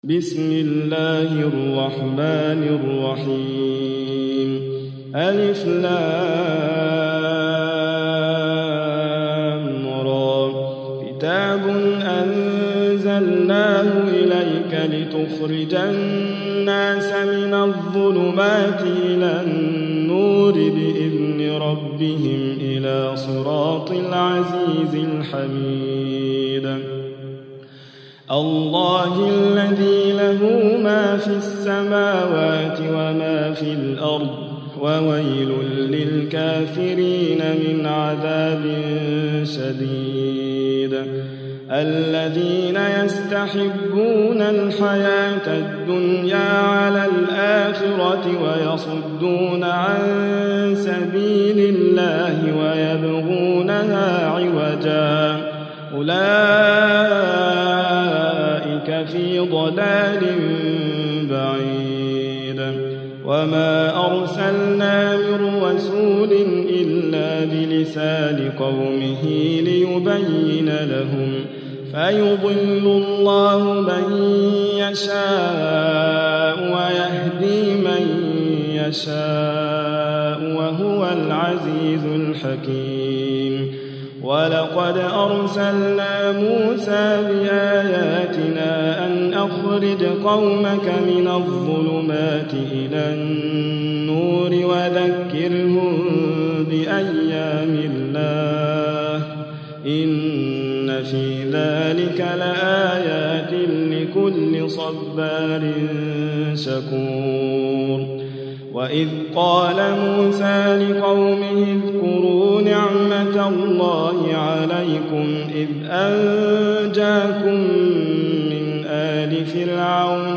بسم الله الرحمن الرحيم ألف لام را كتاب أنزلناه إليك لتخرج الناس من الظلمات إلى النور بإذن ربهم إلى صراط العزيز الحميد الله الذي له ما في السماوات وما في الأرض وويل للكافرين من عذاب شديد الذين يستحبون الحياة الدنيا على الآخرة ويصدون عن سبيل الله ويبغونها عوجا أولئك في ضلال بعيد وما أرسلنا من رسول إلا بلسان قومه ليبين لهم فيضل الله من يشاء ويهدي من يشاء وهو العزيز الحكيم ولقد أرسلنا موسى بآياتنا أن أخرج قومك من الظلمات إلى النور وذكرهم بأيام الله إن في ذلك لآيات لكل صبار شكور وإذ قال موسى لقومه اذكروا نعمة الله عليكم إذ أنجاكم من آل فرعون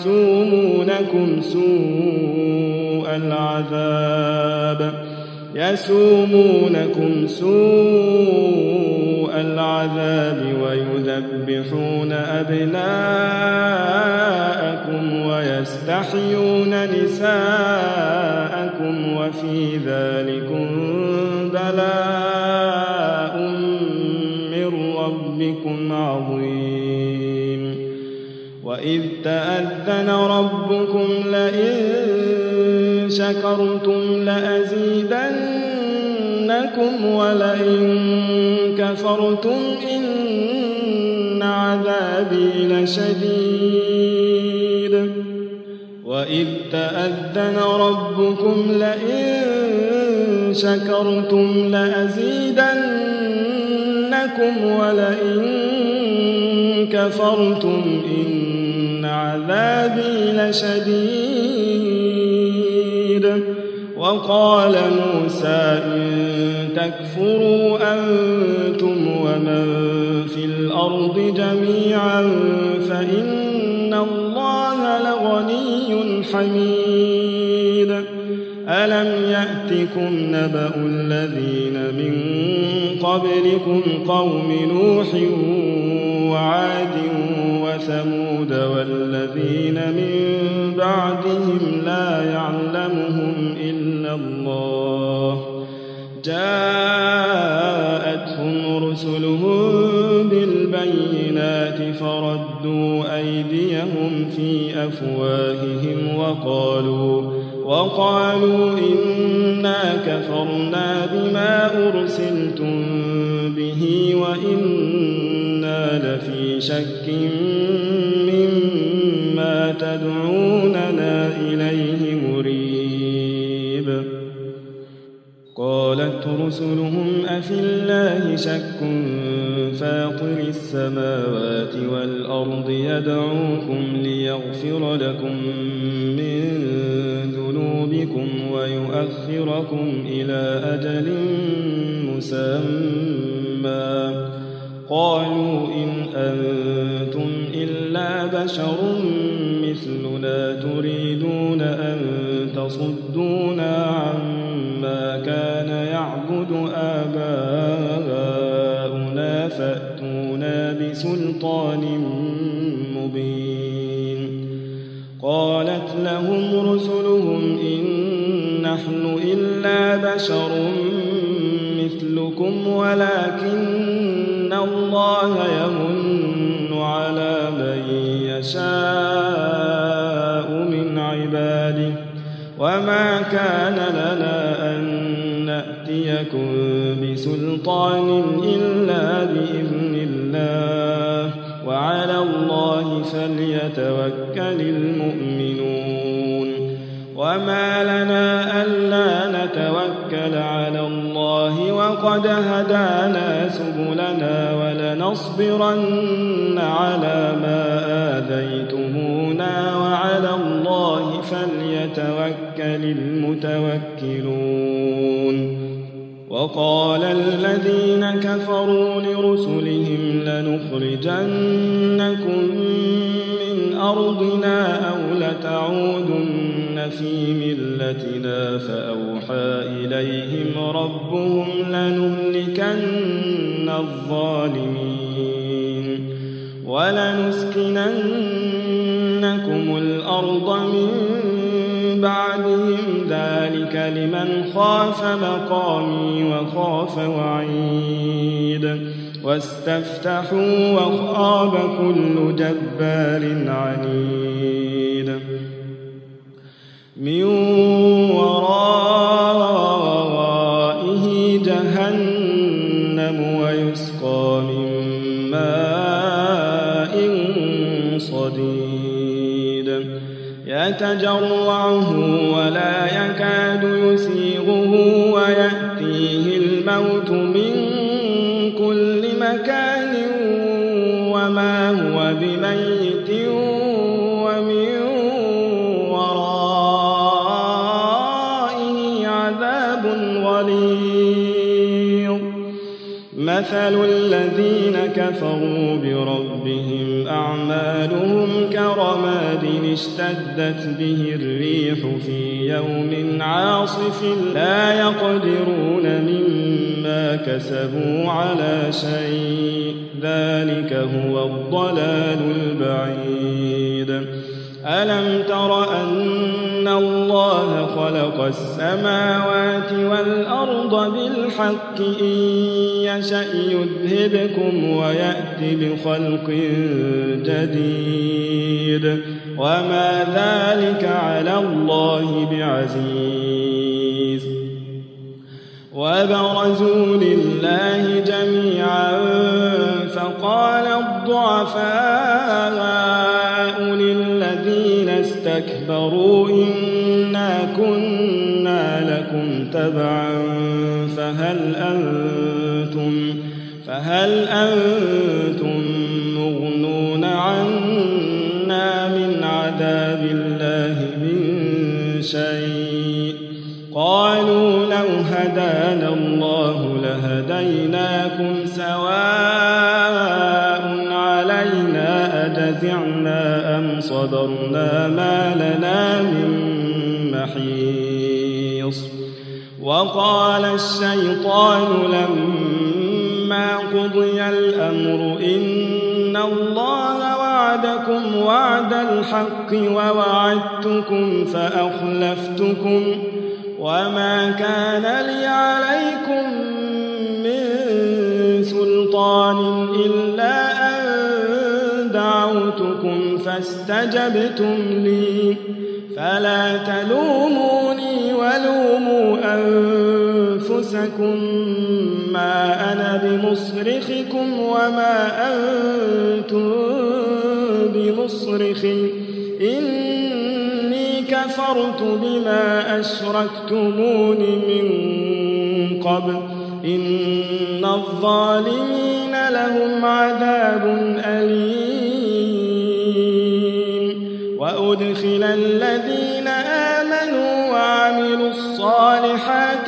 يسومونكم سوء العذاب ويذبحون أبناءكم ويستحيون نساءكم وفي ذلكم بلاء من ربكم عظيم وإذ تأذن ربكم لئن شكرتم لأزيدنكم ولئن كفرتم إن عذابي لشديد وإذ تأذن ربكم لئن شكرتم لأزيدنكم ولئن كفرتم إن عذابي لشديد وقال موسى إن تكفروا أنتم ومن في الأرض جميعا فإن الله لغني حميد ألم يأتكم نبأ الذين من قبلكم قوم نوح وعاد وثمود والذين من بعدهم لا يعلمهم إلا الله جاءتهم رسلهم بالبينات فردوا أيديهم في أفواههم وقالوا إنا كفرنا بما أرسلتم به وإنا لفي شك مما تدعوننا إليه مريب قالت رسلهم أفي الله شك فاطر السماوات والأرض يدعوكم ليغفر لكم من ذنوبكم ويؤخركم إلى أجل مسمى قالوا إن أنتم إلا بشر مثلنا تريدون أن تصدونا عما كان يعبد آباؤنا فأتونا بسلطان مبين قالت لهم رسلهم إن نحن إلا بشر مثلكم ولكن الله يمن على من يشاء يشاء من عباده وما كان لنا أن نأتيكم بسلطان إلا بإذن الله وعلى الله فليتوكل المؤمنون وما لنا ألا نتوكل على الله وقد هدانا سبلنا ولنصبرن على ما آذيتمونا وعلى الله فليتوكل المتوكلون وقال الذين كفروا لرسلهم لنخرجنكم من أرضنا أو لتعودن في ملتنا فأوحى إليهم ربهم لنهلكن الظالمين ولنسكننكم الأرض من بعدهم ذلك لمن خاف مقامي وخاف وعيد واستفتحوا وخاب كل جبار عنيد من ورائه جهنم ويسقى من ماء صديد يتجرعه ولا يكاد يسيغه ويأتيه الموت من كل مكان وما هو بميت ومن ورائه عذاب غليظ مثل الذين كفروا بربهم أعمالهم كرماد اشتدت به الريح في يوم عاصف لا يقدرون مما كسبوا على شيء ذلك هو الضلال البعيد ألم تر أن الله خلق السماوات والأرض بالحق إن يشأ يذهبكم ويأتي بخلق جديد وما ذلك على الله بعزيز وبرزوا لله جميعا فقال الضعفاء للذين استكبروا إنا كنا لكم تبعا فهل أنتم مغنون عنا من عذاب الله من شيء قالوا لو هدانا الله لهديناكم سواء علينا أجزعنا أم صبرنا ما لنا من محيص وقال الشيطان لما قضي الأمر إن الله وعدكم وعد الحق ووعدتكم فأخلفتكم وما كان لي عليكم من سلطان إلا أن دعوتكم فاستجبتم لي فلا تلوموني ولوموا أنفسكم ما أنا بمصرخكم وما أنتم بمصرخي إني كفرت بما أشركتمون من قبل إن الظالمين لهم عذاب أليم وأدخل الذين آمنوا وعملوا الصالحات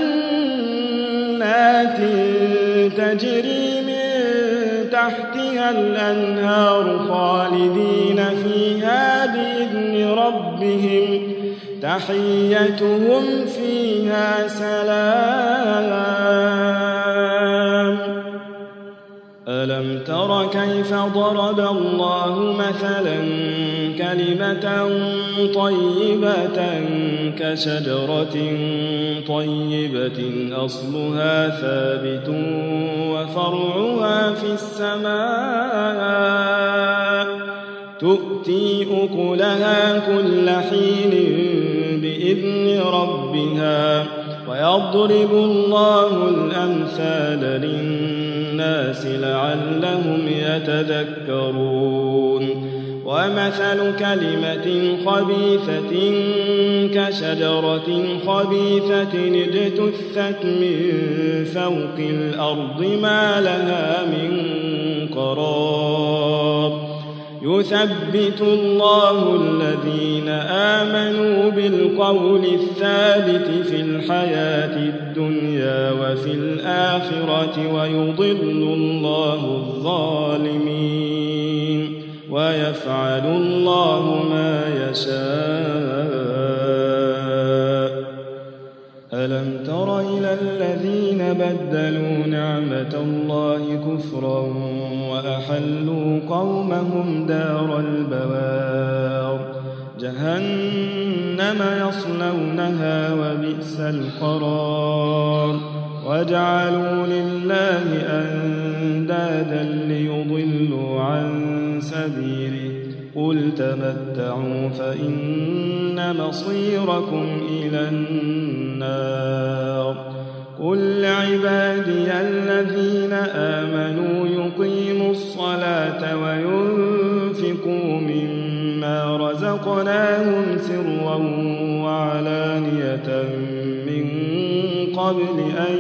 جنات تجري من تحتها الأنهار خالدين فيها بإذن ربهم تحيتهم فيها سلام ألم تر كيف ضرب الله مثلا كلمة طيبة كشجرة طيبة أصلها ثابت وفرعها في السماء تؤتي أكلها كل حين بإذن ربها ويضرب الله الأمثال للناس لعلهم يتذكرون ومثل كلمة خبيثة كشجرة خبيثة اجتثت من فوق الأرض ما لها من قرار يثبت الله الذين آمنوا بالقول الثابت في الحياة الدنيا وفي الآخرة ويضل الله الظالمين ويفعل الله ما يشاء. ألم تر إلى الذين بدلوا نعمة الله كفرا وأحلوا قومهم دار البوار جهنم يصلونها وبئس القرار وجعلوا لله أندادا ليضلوا عن سبيله قل تمتعوا فإن مصيركم إلى النار قل لعبادي الذين آمنوا يقيموا الصلاة وينفقوا مما رزقناهم سرا وعلانية من قبل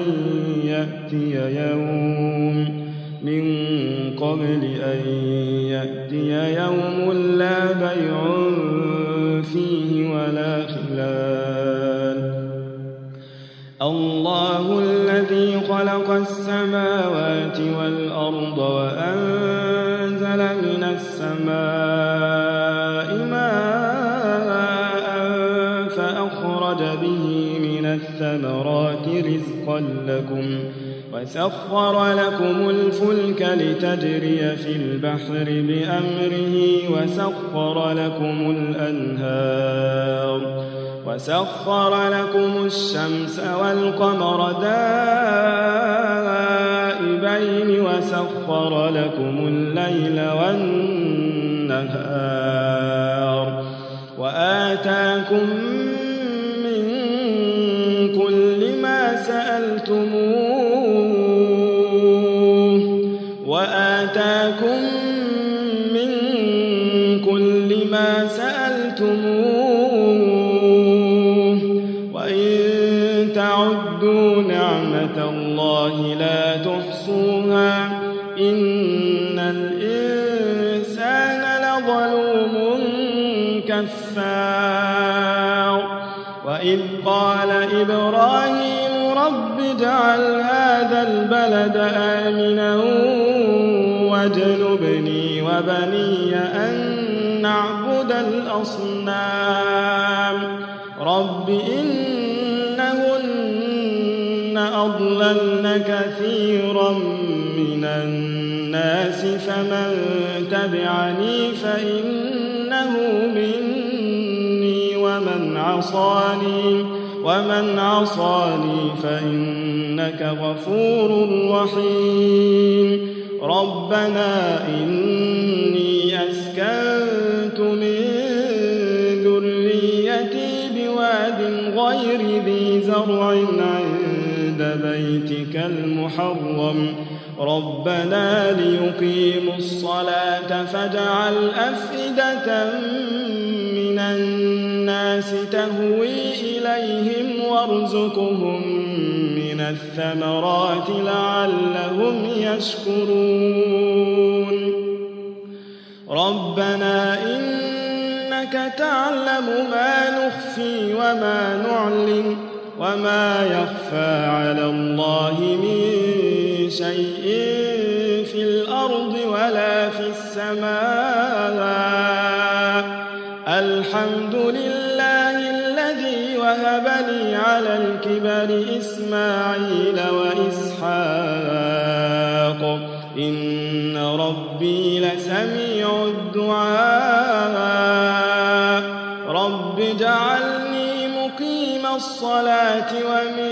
أن يأتي يوم لا بيع فيه ولا خلال الله الذي خلق السماوات والأرض وأنزل من السماء ماء فأخرج به من الثمرات رزقا لكم وسخر لكم الفلك لتجري في البحر بأمره وسخر لكم الشمس والقمر دائبين وسخر لكم الليل والنهار وآتاكم من كل ما سألتموه وإن تعدوا نعمة الله لا تحصوها إن الإنسان لظلوم كفار وإذ قال إبراهيم رب اجعل هذا البلد آمنا واجنبني وبني أن نعبد الأصنام رب إنهن أضللن كثيرا من الناس فمن تبعني فإنه مني ومن عصاني فإنك غفور رحيم ربنا إني أسكنت من ذريتي بواد غير ذي زرع عند بيتك المحرم ربنا ليقيموا الصلاة فاجعل أفئدة من الناس تهوي إليهم وارزقهم من الثمرات لعلهم يشكرون ربنا إنك تعلم ما نخفي وما نعلن وما يخفى على الله من شيء في الأرض ولا في السماء الحمد لله الذي وهب لي على الكبر إسماعيل وإسحاق إن ربي لسميع الدعاء رب اجعلني مقيم الصلاة ومن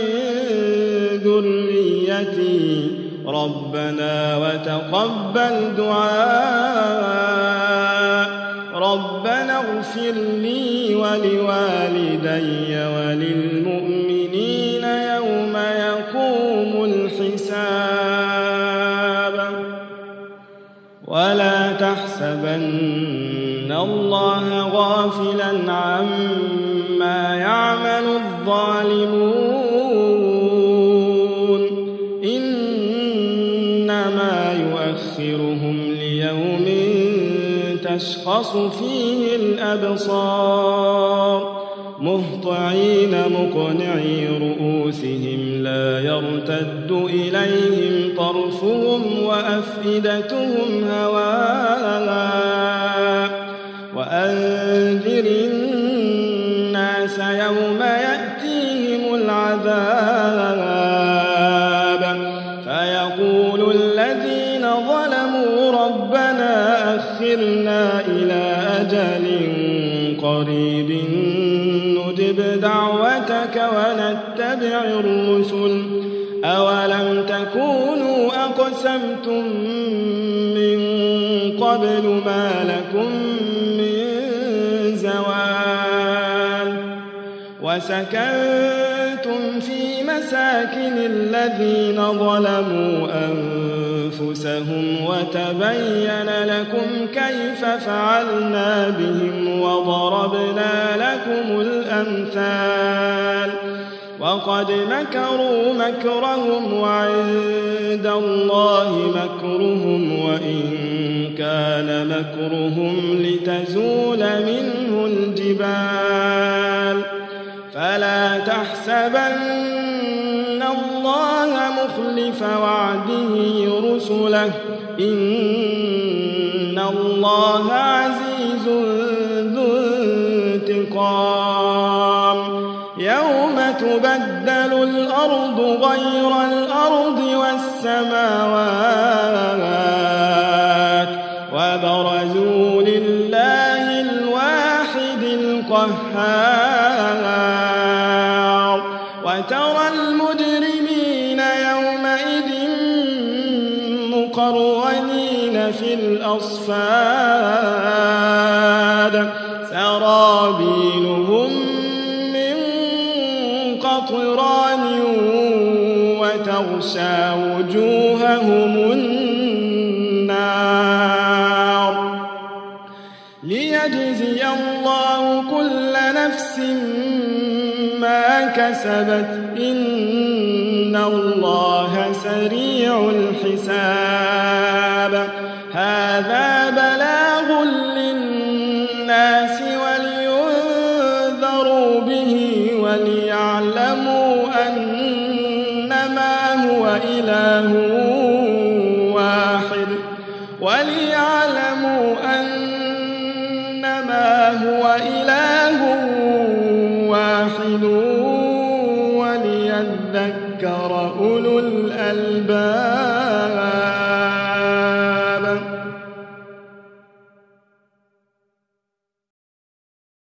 ذريتي ربنا وتقبل دعاء ربنا اغفر لي ولوالدي وللمؤمنين يوم يقوم الحساب ولا تحسبن الله غافلا عما يعمل الظالمون إنما يؤخرهم ليوم تشخص فيه الأبصار مهطعين مقنعي رؤوسهم لا يرتد إليهم طرفهم وأفئدتهم هواء وأنذر الناس يوم يأتيهم العذاب فيقول الذين ظلموا ربنا أخرنا إلى أجل قريب نجب دعوتك ونتبع الرسل أولم تكونوا أقسمتم من قبل ما لكم من زوال وسكنتم في مساكن الذين ظلموا أنفسهم وتبين لكم كيف فعلنا بهم وضربنا لكم الأمثال وقد مكروا مكرهم وعند الله مكرهم وإن كان مكرهم لتزول منه الجبال فلا تحسبن الله مخلف وعده رسله إن الله عزيز ذو انتقام يوم تبدل الأرض غير الأرض والسماوات وبرزوا لله الواحد القهار وترى المجرمين يومئذ مقرنين في الأصفاد سرابيلهم قطران وتغشى وجوههم النار ليجزي الله كل نفس ما كسبت إن الله سريع الحساب هذا بلاغ للناس ولينذروا به وليعلموا أنما هو إله واحد وليذكر أولو الألباب.